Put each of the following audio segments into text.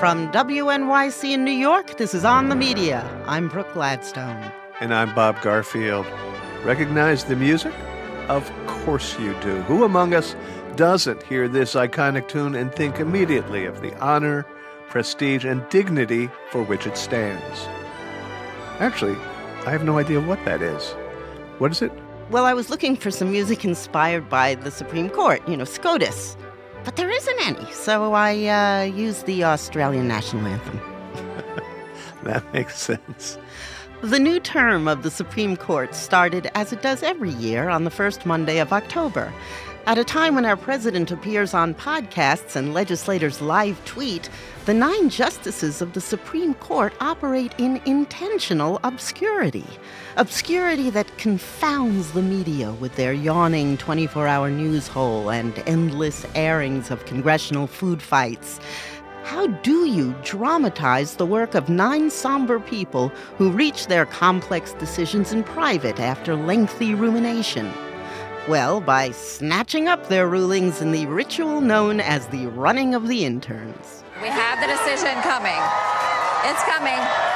From WNYC in New York, this is On the Media. I'm Brooke Gladstone. And I'm Bob Garfield. Recognize the music? Of course you do. Who among us doesn't hear this iconic tune and think immediately of the honor, prestige, and dignity for which it stands? Actually, I have no idea what that is. What is it? Well, I was looking for some music inspired by the Supreme Court, SCOTUS. But there isn't any, so I used the Australian national anthem. That makes sense. The new term of the Supreme Court started, as it does every year, on the first Monday of October. At a time when our president appears on podcasts and legislators live tweet, the 9 justices of the Supreme Court operate in intentional obscurity. Obscurity that confounds the media with their yawning 24-hour news hole and endless airings of congressional food fights. How do you dramatize the work of 9 somber people who reach their complex decisions in private after lengthy rumination? Well, by snatching up their rulings in the ritual known as the running of the interns. We have the decision coming. It's coming.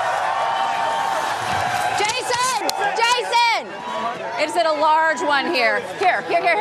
Jason! Is it a large one here? Here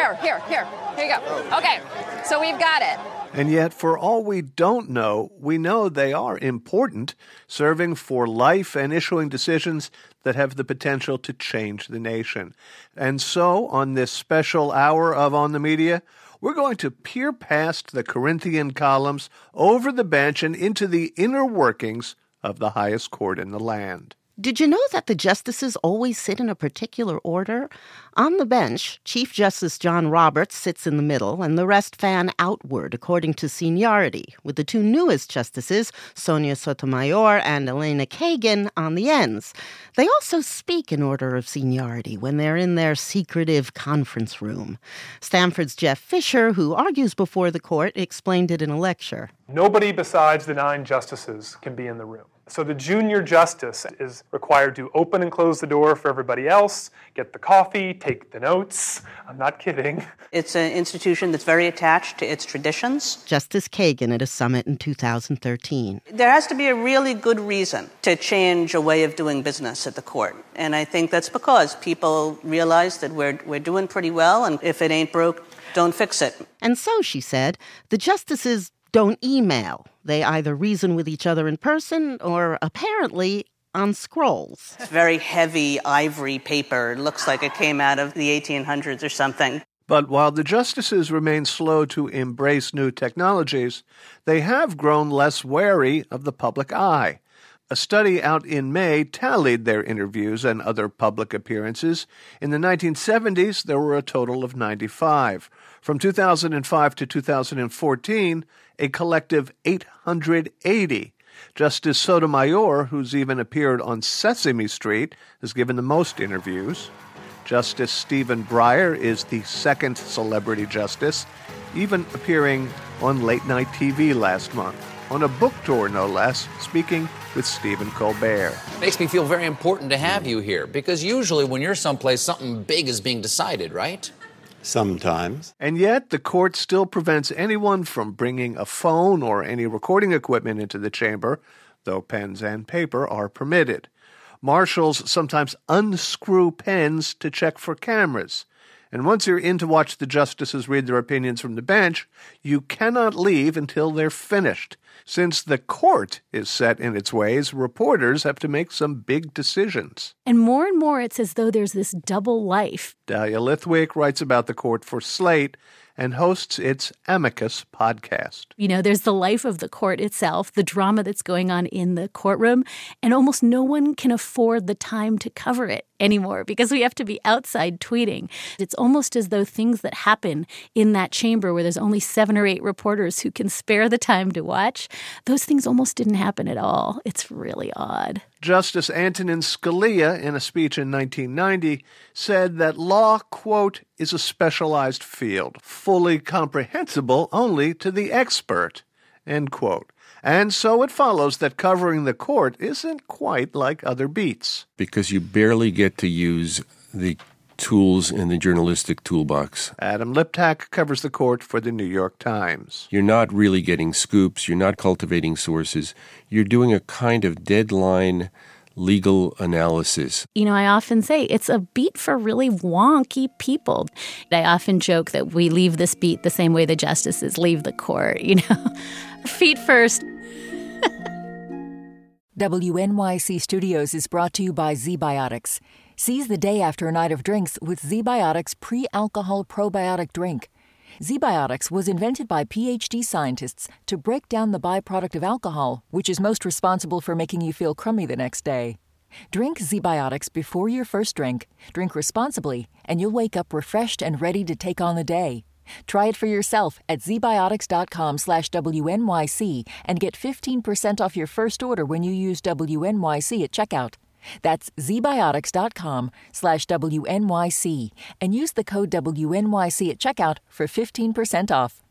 you go. Okay, so we've got it. And yet, for all we don't know, we know they are important, serving for life and issuing decisions that have the potential to change the nation. And so, on this special hour of On the Media, we're going to peer past the Corinthian columns, over the bench, and into the inner workings of the highest court in the land. Did you know that the justices always sit in a particular order? On the bench, Chief Justice John Roberts sits in the middle, and the rest fan outward according to seniority, with the 2 newest justices, Sonia Sotomayor and Elena Kagan, on the ends. They also speak in order of seniority when they're in their secretive conference room. Stanford's Jeff Fisher, who argues before the court, explained it in a lecture. Nobody besides the 9 justices can be in the room. So the junior justice is required to open and close the door for everybody else, get the coffee, take the notes. I'm not kidding. It's an institution that's very attached to its traditions. Justice Kagan at a summit in 2013. There has to be a really good reason to change a way of doing business at the court. And I think that's because people realize that we're doing pretty well, and if it ain't broke, don't fix it. And so, she said, the justices don't email. They either reason with each other in person or, apparently, on scrolls. It's very heavy ivory paper. It looks like it came out of the 1800s or something. But while the justices remain slow to embrace new technologies, they have grown less wary of the public eye. A study out in May tallied their interviews and other public appearances. In the 1970s, there were a total of 95. From 2005 to 2014, a collective 880. Justice Sotomayor, who's even appeared on Sesame Street, has given the most interviews. Justice Stephen Breyer is the second celebrity justice, even appearing on late-night TV last month, on a book tour no less, speaking with Stephen Colbert. It makes me feel very important to have you here, because usually when you're someplace, something big is being decided, right? Sometimes. And yet, the court still prevents anyone from bringing a phone or any recording equipment into the chamber, though pens and paper are permitted. Marshals sometimes unscrew pens to check for cameras. And once you're in to watch the justices read their opinions from the bench, you cannot leave until they're finished. Since the court is set in its ways, reporters have to make some big decisions. And more, it's as though there's this double life. Dahlia Lithwick writes about the court for Slate and hosts its Amicus podcast. There's the life of the court itself, the drama that's going on in the courtroom, and almost no one can afford the time to cover it anymore because we have to be outside tweeting. It's almost as though things that happen in that chamber where there's only 7 or 8 reporters who can spare the time to watch, those things almost didn't happen at all. It's really odd. Justice Antonin Scalia, in a speech in 1990, said that law, quote, is a specialized field, fully comprehensible only to the expert, end quote. And so it follows that covering the court isn't quite like other beats. Because you barely get to use the tools in the journalistic toolbox. Adam Liptak covers the court for the New York Times. You're not really getting scoops. You're not cultivating sources. You're doing a kind of deadline legal analysis. You know, I often say it's a beat for really wonky people. I often joke that we leave this beat the same way the justices leave the court, you know, feet first. WNYC Studios is brought to you by ZBiotics. Seize the day after a night of drinks with ZBiotics pre-alcohol probiotic drink. ZBiotics was invented by PhD scientists to break down the byproduct of alcohol, which is most responsible for making you feel crummy the next day. Drink ZBiotics before your first drink, drink responsibly, and you'll wake up refreshed and ready to take on the day. Try it for yourself at zbiotics.com/WNYC and get 15% off your first order when you use WNYC at checkout. That's zbiotics.com/WNYC and use the code WNYC at checkout for 15% off.